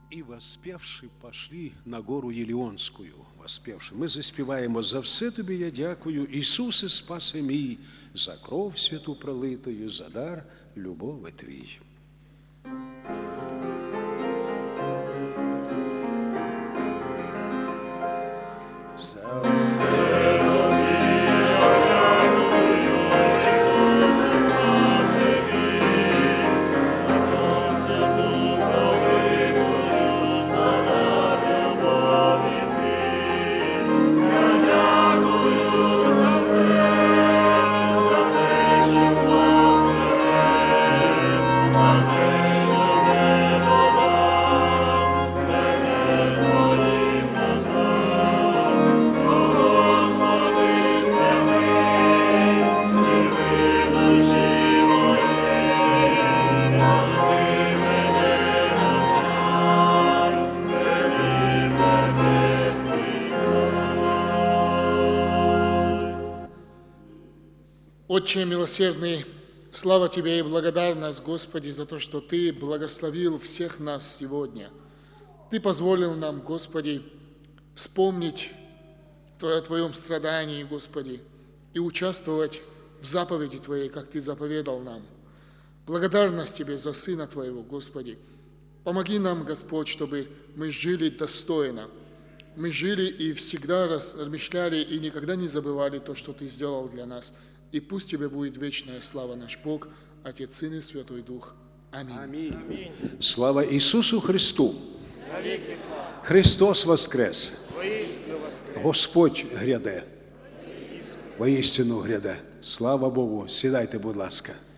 И воспевши, пошли на гору Єліонськую. Воспевши, ми заспіваємо: за все тобі я дякую, Ісусе, спасе мій, за кров святу пролитою, за дар любови твій. За все Отче милосердный, слава Тебе и благодарность, Господи, за то, что Ты благословил всех нас сегодня. Ты позволил нам, Господи, вспомнить о Твоем страдании, Господи, и участвовать в заповеди Твоей, как Ты заповедал нам. Благодарность Тебе за Сына Твоего, Господи. Помоги нам, Господь, чтобы мы жили достойно. Мы жили и всегда размышляли и никогда не забывали то, что Ты сделал для нас. И пусть Тебе будет вечная слава, наш Бог, Отец, Сын и Святой Дух. Аминь. Аминь. Слава Ісусу Христу! Христос воскрес! Господь гряде! Воістину гряде! Слава Богу! Сідайте, будь ласка.